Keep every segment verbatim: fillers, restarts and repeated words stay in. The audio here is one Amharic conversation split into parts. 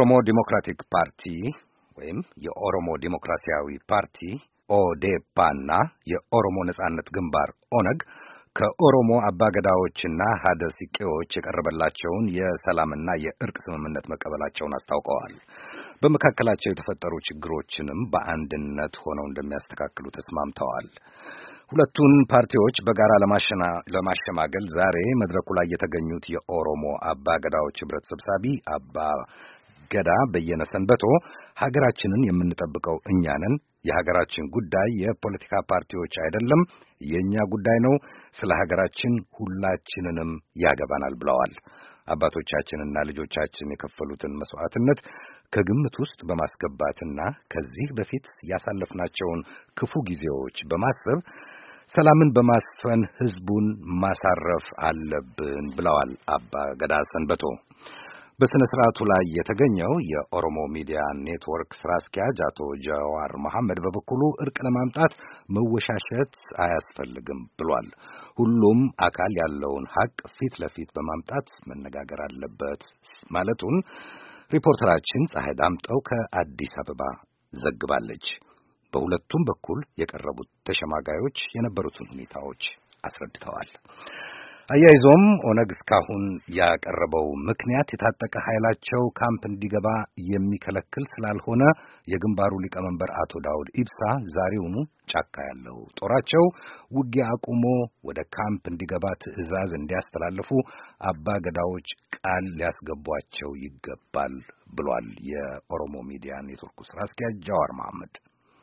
የኦሮሞ ዲሞክራቲክ ፓርቲ ወይም የኦሮሞ ዲሞክራሲያዊ ፓርቲ ኦዴፓና የኦሮሞ ነጻነት ግንባር ኦነግ ከኦሮሞ አባገዳዎችና ሀደ ሲቄዎች የቀረበላቸውን የሰላምና የእርቅ ስምምነት መቀበላቸውን አስታውቀዋል። በመካከላቸው የተፈጠሩ ችግሮችንም በአንድነት ሆነው እንደሚያስተካክሉ ተስማምተዋል። ሁለቱን ፓርቲዎች በጋራ ለማሸማገል ዛሬ መድረኩ ላይ የተገኙት የኦሮሞ አባገዳዎች ህብረት ሰብሳቢ አባ ገዳ በየነ ሰንበቶ ሀገራችንን የምንጠብቀው እኛ ነን፣ የሀገራችን ጉዳይ የፖለቲካ ፓርቲዎች አይደለም፣ የኛ ጉዳይ ነው፣ ስለ ሀገራችን ሁላችንንም ያገባናል ብለዋል። አባቶቻችንና ልጆቻችን የከፈሉትን መስዋዕትነት ከግምት ውስጥ በማስገባትና ከዚህ በፊት ያሳለፍናቸውን ክፉ ጊዜዎች በማሰብ ሰላምን በማስፈን ህዝቡን ማሳረፍ አለብን ብለዋል አባ ገዳ ሰንበቶ። በስነ ስርዓቱ ላይ የተገኘው የኦሮሞ ሚዲያ ኔትወርክ ስራ አስኪያጅ አቶ ጀዋር መሐመድ በበኩሉ እርቅ ለማምጣት መወሻሸት አያስፈልግም ብሏል። ሁሉም አካል ያለውን ሀቅ ፊት ለፊት በማምጣት መነጋገር አለበት ማለቱን ሪፖርተራችን ፀሐይ ዳምጠው ከአዲስ አበባ ዘግባለች። በሁለቱም በኩል የቀረቡት ተሸማጋዮች የነበሩትን ሁኔታዎች አስረድተዋል። አያይዞም ኦነግ እስካሁን ያቀረበው ምክንያት የታጠቀ ኃይላቸው ካምፕ እንዲገባ የሚከለክል ስላልሆነ የግንባሩ ሊቀመንበር አቶ ዳውድ ኢብሳ ዛሬውኑ ጫካ ያለው ጦራቸው ውጊያ አቁሞ ወደ ካምፕ እንዲገባ ትዕዛዝ እንዲያስተላልፉ አባ ገዳዎች ቃል ሊያስገቧቸው ይገባል ብሏል የኦሮሞ ሚዲያ ኔትወርክ ስራ አስኪያጅ ጀዋር መሐመድ።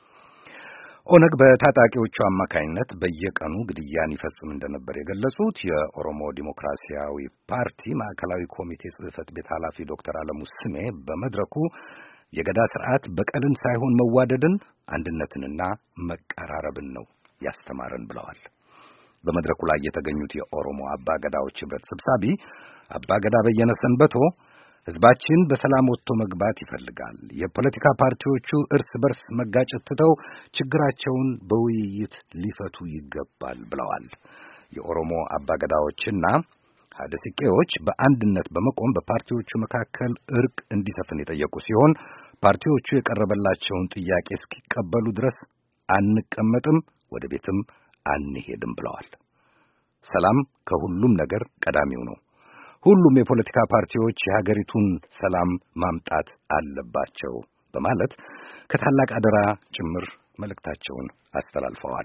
ኦነግ በታጣቂዎቹ አማካይነት በየቀኑ ግድያን ይፈጽም እንደነበር የገለጹት የኦሮሞ ዲሞክራሲያዊ ፓርቲ ማዕከላዊ ኮሚቴ ጽሕፈት ቤት ኃላፊ ዶክተር አለሙ ስሜ በመድረኩ የገዳ ስርዓት በቀልን ሳይሆን መዋደድን፣ አንድነትንና መቀራረብን ነው ያስተማረን ብለዋል። በመድረኩ ላይ የተገኙት የኦሮሞ አባገዳዎች ህብረት ሰብሳቢ አባገዳ በየነ ሰንበቶ ህዝባችን በሰላም ወጥቶ መግባት ይፈልጋል። የፖለቲካ ፓርቲዎቹ እርስ በርስ መጋጨት ትተው ችግራቸውን በውይይት ሊፈቱ ይገባል ብለዋል። የኦሮሞ አባገዳዎችና ሀደ ሲቄዎች በአንድነት በመቆም በፓርቲዎቹ መካከል እርቅ እንዲሰፍን የጠየቁ ሲሆን ፓርቲዎቹ የቀረበላቸውን ጥያቄ እስኪቀበሉ ድረስ አንቀመጥም፣ ወደ ቤትም አንሄድም ብለዋል። ሰላም ከሁሉም ነገር ቀዳሚው ነው። ሁሉም የፖለቲካ ፓርቲዎች የሀገሪቱን ሰላም ማምጣት አለባቸው በማለት ከታላቅ አደራ ጭምር መልእክታቸውን አስተላልፈዋል።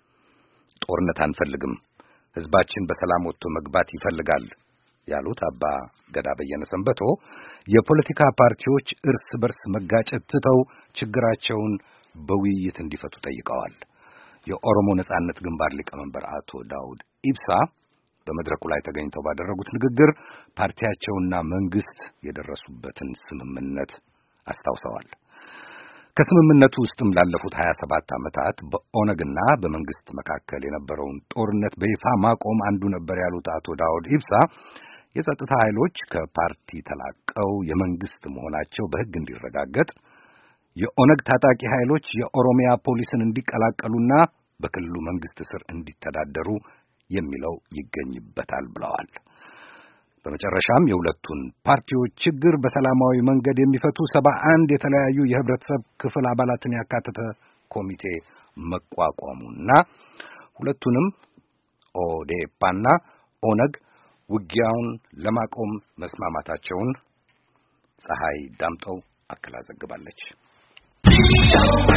ጦርነት አንፈልግም፣ ህዝባችን በሰላም ወጥቶ መግባት ይፈልጋል ያሉት አባ ገዳ በየነ ሰንበቶ የፖለቲካ ፓርቲዎች እርስ በርስ መጋጨት ትተው ችግራቸውን በውይይት እንዲፈቱ ጠይቀዋል። የኦሮሞ ነጻነት ግንባር ሊቀመንበር አቶ ዳውድ ኢብሳ በመድረኩ ላይ ተገኝተው ባደረጉት ንግግር ፓርቲያቸውና መንግስት የደረሱበትን ስምምነት አስታውሰዋል። ከስምምነቱ ውስጥም ላለፉት ሀያ ሰባት ዓመታት በኦነግና በመንግስት መካከል የነበረውን ጦርነት በይፋ ማቆም አንዱ ነበር ያሉት አቶ ዳውድ ኢብሳ የጸጥታ ኃይሎች ከፓርቲ ተላቀው የመንግስት መሆናቸው በሕግ እንዲረጋገጥ፣ የኦነግ ታጣቂ ኃይሎች የኦሮሚያ ፖሊስን እንዲቀላቀሉና በክልሉ መንግስት ስር እንዲተዳደሩ የሚለው ይገኝበታል ብለዋል። በመጨረሻም የሁለቱን ፓርቲዎች ችግር በሰላማዊ መንገድ የሚፈቱ ሰባ አንድ የተለያዩ የህብረተሰብ ክፍል አባላትን ያካተተ ኮሚቴ መቋቋሙና ሁለቱንም ኦዴፓና ኦነግ ውጊያውን ለማቆም መስማማታቸውን ፀሐይ ዳምጠው አክላ ዘግባለች።